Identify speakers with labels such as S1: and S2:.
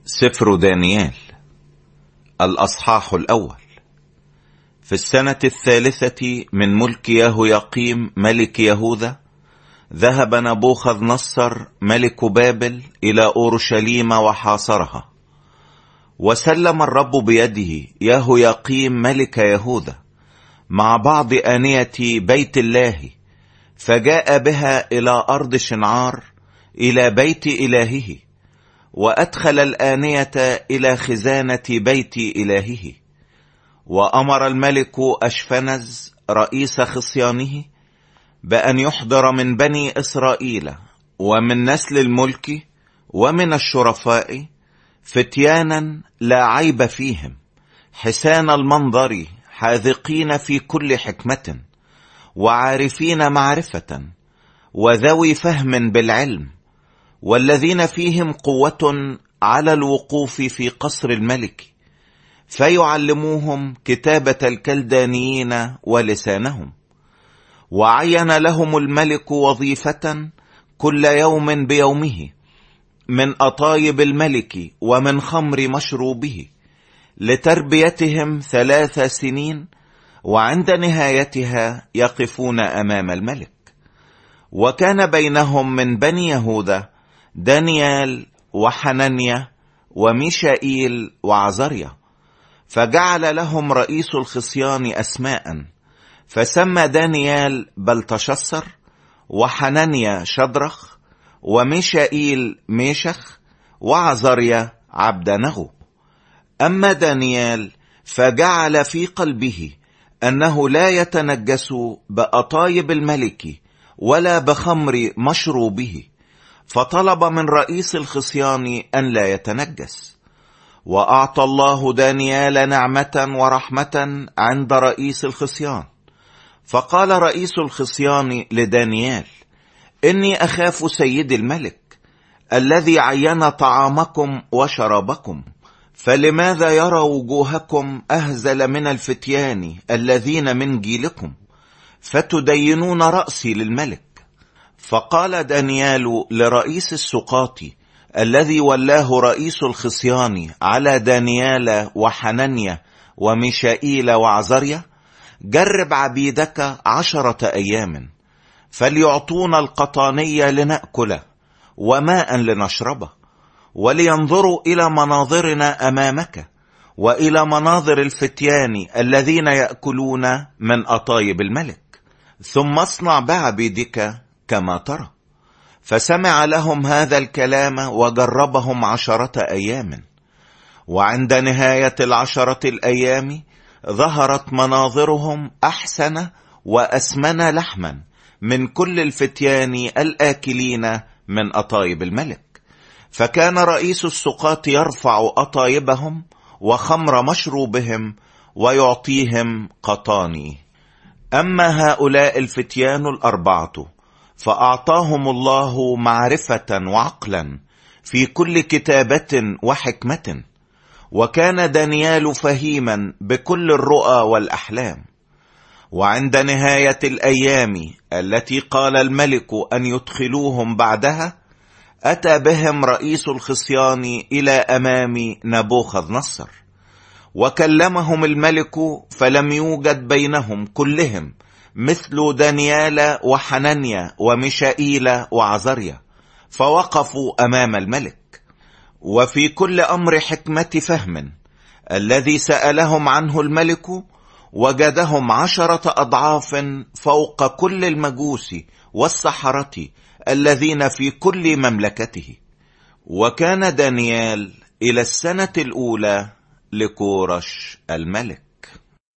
S1: سفر دانيال الأصحاح الأول. في السنة 3 من ملك يهوياقيم ملك يهوذا ذهب نبوخذ نصر ملك بابل إلى أورشليم وحاصرها، وسلم الرب بيده يهوياقيم ملك يهوذا مع بعض آنية بيت الله، فجاء بها إلى أرض شنعار إلى بيت إلهه، وأدخل الآنية إلى خزانة بيت إلهه. وأمر الملك أشفنز رئيس خصيانه بأن يحضر من بني إسرائيل ومن نسل الملك ومن الشرفاء فتيانا لا عيب فيهم، حسان المنظر، حاذقين في كل حكمة، وعارفين معرفة، وذوي فهم بالعلم، والذين فيهم قوة على الوقوف في قصر الملك، فيعلموهم كتابة الكلدانيين ولسانهم. وعين لهم الملك وظيفة كل يوم بيومه من أطايب الملك ومن خمر مشروبه، لتربيتهم 3 سنين، وعند نهايتها يقفون أمام الملك. وكان بينهم من بني يهوذا دانيال وحنانيا وميشائيل وعزريا، فجعل لهم رئيس الخصيان أسماء، فسمى دانيال بلتشسر، وحنانيا شدرخ، وميشائيل ميشخ، وعزريا عبدنغو. أما دانيال فجعل في قلبه أنه لا يتنجس بأطايب الملك ولا بخمر مشروبه، فطلب من رئيس الخصيان أن لا يتنجس. وأعطى الله دانيال نعمة ورحمة عند رئيس الخصيان. فقال رئيس الخصيان لدانيال: إني أخاف سيد الملك الذي عين طعامكم وشرابكم، فلماذا يرى وجوهكم أهزل من الفتيان الذين من جيلكم، فتدينون رأسي للملك؟ فقال دانيال لرئيس السقاط الذي ولاه رئيس الخصيان على دانيال وحنانيا وميشائيل وعزريا: جرب عبيدك 10 أيام، فليعطونا القطانية لنأكل وماء لنشربه، ولينظروا إلى مناظرنا أمامك وإلى مناظر الفتيان الذين يأكلون من أطايب الملك، ثم اصنع بعبيدك كما ترى. فسمع لهم هذا الكلام وجربهم 10 أيام. وعند نهاية 10 الأيام ظهرت مناظرهم أحسن وأسمن لحما من كل الفتيان الآكلين من أطايب الملك. فكان رئيس السقاط يرفع أطايبهم وخمر مشروبهم ويعطيهم قطاني. أما هؤلاء الفتيان 4 فأعطاهم الله معرفة وعقلا في كل كتابة وحكمة. وكان دانيال فهيما بكل الرؤى والأحلام. وعند نهاية الأيام التي قال الملك أن يدخلوهم بعدها، أتى بهم رئيس الخصيان إلى أمام نبوخذ نصر، وكلمهم الملك، فلم يوجد بينهم كلهم مثل دانيال وحنانيا وميشائيل وعزريا، فوقفوا أمام الملك. وفي كل أمر حكمة فهم الذي سألهم عنه الملك وجدهم 10 أضعاف فوق كل المجوس والسحرة الذين في كل مملكته. وكان دانيال إلى السنة الأولى لكورش الملك.